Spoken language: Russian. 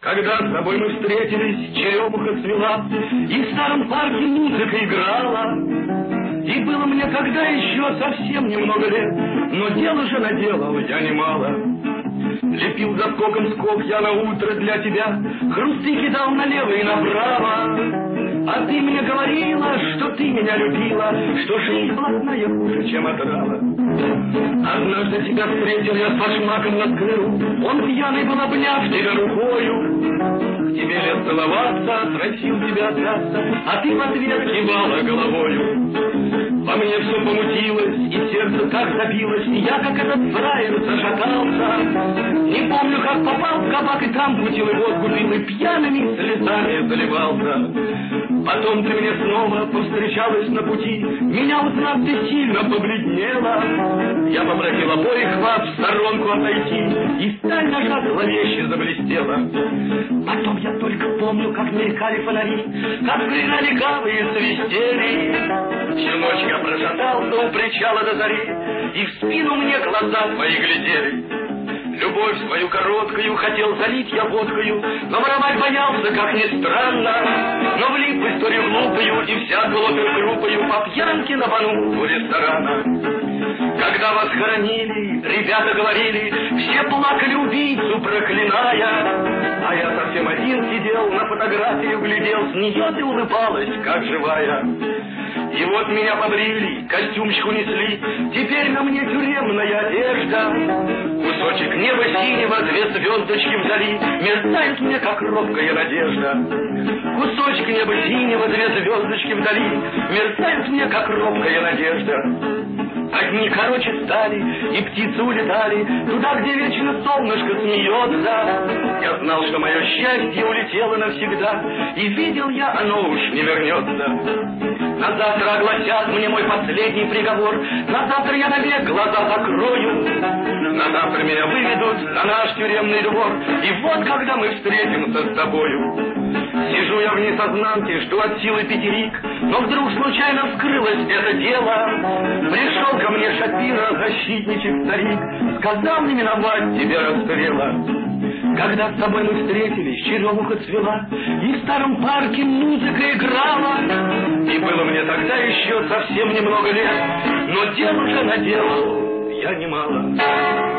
Когда с тобой мы встретились, черемуха цвела, и в старом парке музыка играла. И было мне тогда еще совсем немного лет, но дело же наделал я немало. Лепил за скоком скок я на утро для тебя, хрусты кидал налево и направо. А ты мне говорила, что ты меня любила, что жизнь блатная хуже, чем отрава. Однажды тебя встретил я с башмаком на скверу, он пьяный был, обняв тебя рукою. К тебе лез целоваться, просил тебя остаться, а ты в ответ кивала головою. Во мне все помутилось, и сердце так забилось, и я, как этот фраер, зашатался. Не помню, как попал в кабак, и там кутил и водку пил, и пьяными слезами заливался. Потом ты мне снова повстречалась на пути, меня узнав, ты сильно побледнела. Я попросил обоих вас в сторонку отойти, и сталь наша зловеще заблестела. Потом я только помню, как мелькали фонари, как кричали гавы и свистели. Всю ночь я прошатался у причала до зари, и в спину мне глаза твои глядели. Любовь свою короткую хотел залить я водкою, но воровать боялся, как ни странно. Но влип в историю глупую и всякую опергруппою по пьянке набанул у ресторана. Когда вас хоронили, ребята говорили, все плакали убийцу, проклиная. А я совсем один сидел, на фотографию глядел, с нее ты улыбалась, как живая. И вот меня побрили, костюмчик унесли, теперь на мне тюремная одежда. Кусочек неба синего, две звездочки вдали, мерцают мне, как робкая надежда. Кусочек неба синего, две звездочки вдали, мерцают мне, как робкая надежда. Одни короче стали, и птицы улетали туда, где вечно солнышко смеется. Я знал, что мое счастье улетело навсегда, и видел я, оно уж не вернется. На завтра огласят мне мой последний приговор, на завтра я навек глаза закрою. На завтра меня выведут на наш тюремный двор, и вот когда мы встретимся с тобою. Сижу я в несознанке, жду от силы пятерик, но вдруг случайно вскрылось это дело. Пришел ко мне Шапира, защитничек старик, сказал не миновать тебе расстрела. Когда с тобой мы встретились, черемуха цвела, и в старом парке музыка играла. И было мне тогда еще совсем немного лет, но дело же наделал я немало.